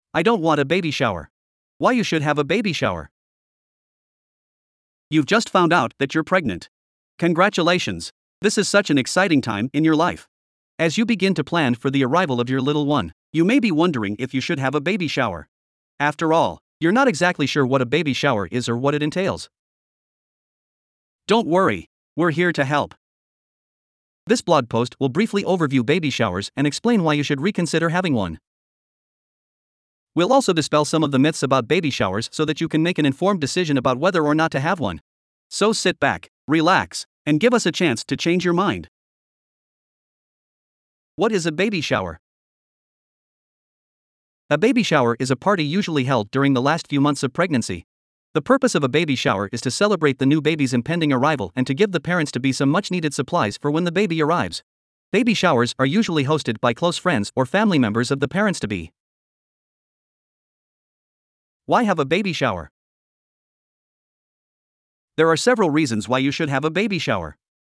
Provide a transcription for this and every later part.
I don't want a baby shower. Why you should have a baby shower? You've just found out that you're pregnant. Congratulations! This is such an exciting time in your life. As you begin to plan for the arrival of your little one, you may be wondering if you should have a baby shower. After all, you're not exactly sure what a baby shower is or what it entails. Don't worry, we're here to help. This blog post will briefly overview baby showers and explain why you should reconsider having one. We'll also dispel some of the myths about baby showers so that you can make an informed decision about whether or not to have one. So sit back, relax, and give us a chance to change your mind. What is a baby shower? A baby shower is a party usually held during the last few months of pregnancy. The purpose of a baby shower is to celebrate the new baby's impending arrival and to give the parents-to-be some much-needed supplies for when the baby arrives. Baby showers are usually hosted by close friends or family members of the parents-to-be. Why have a baby shower? There are several reasons why you should have a baby shower.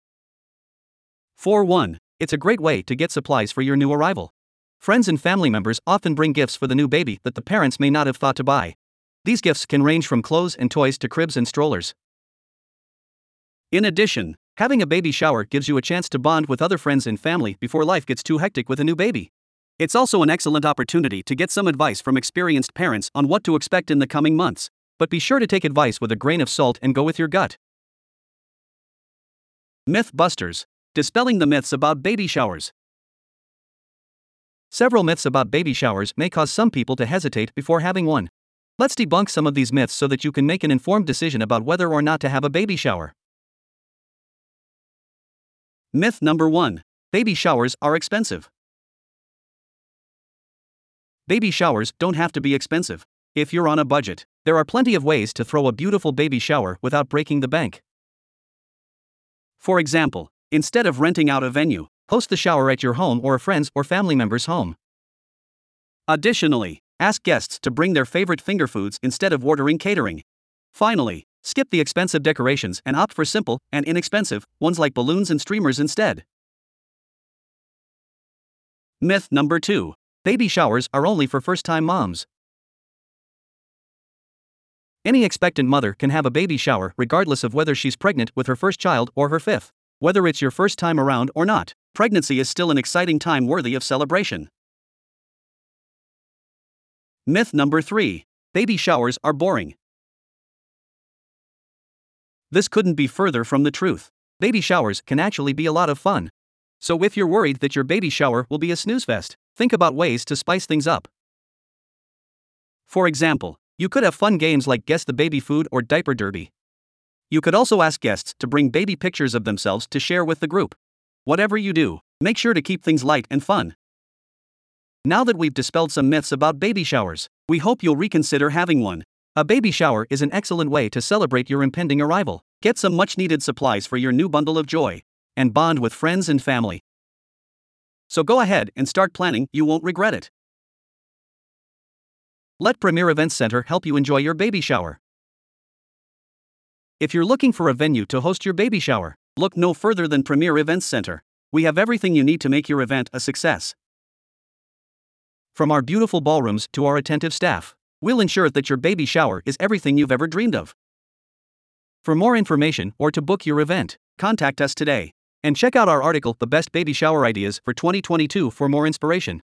For one, it's a great way to get supplies for your new arrival. Friends and family members often bring gifts for the new baby that the parents may not have thought to buy. These gifts can range from clothes and toys to cribs and strollers. In addition, having a baby shower gives you a chance to bond with other friends and family before life gets too hectic with a new baby. It's also an excellent opportunity to get some advice from experienced parents on what to expect in the coming months, but be sure to take advice with a grain of salt and go with your gut. Myth Busters: dispelling the myths about baby showers. Several myths about baby showers may cause some people to hesitate before having one. Let's debunk some of these myths so that you can make an informed decision about whether or not to have a baby shower. Myth number 1. Baby showers are expensive. Baby showers don't have to be expensive. If you're on a budget, there are plenty of ways to throw a beautiful baby shower without breaking the bank. For example, instead of renting out a venue, host the shower at your home or a friend's or family member's home. Additionally, ask guests to bring their favorite finger foods instead of ordering catering. Finally, skip the expensive decorations and opt for simple and inexpensive ones like balloons and streamers instead. Myth number 2. Baby showers are only for first-time moms. Any expectant mother can have a baby shower regardless of whether she's pregnant with her first child or her fifth. Whether it's your first time around or not, pregnancy is still an exciting time worthy of celebration. Myth number 3. Baby showers are boring. This couldn't be further from the truth. Baby showers can actually be a lot of fun. So if you're worried that your baby shower will be a snooze fest, think about ways to spice things up. For example, you could have fun games like Guess the Baby Food or Diaper Derby. You could also ask guests to bring baby pictures of themselves to share with the group. Whatever you do, make sure to keep things light and fun. Now that we've dispelled some myths about baby showers, we hope you'll reconsider having one. A baby shower is an excellent way to celebrate your impending arrival, get some much-needed supplies for your new bundle of joy, and bond with friends and family. So go ahead and start planning, you won't regret it. Let Premier Events Center help you enjoy your baby shower. If you're looking for a venue to host your baby shower, look no further than Premier Events Center. We have everything you need to make your event a success. From our beautiful ballrooms to our attentive staff, we'll ensure that your baby shower is everything you've ever dreamed of. For more information or to book your event, contact us today. And check out our article, The Best Baby Shower Ideas for 2022, for more inspiration.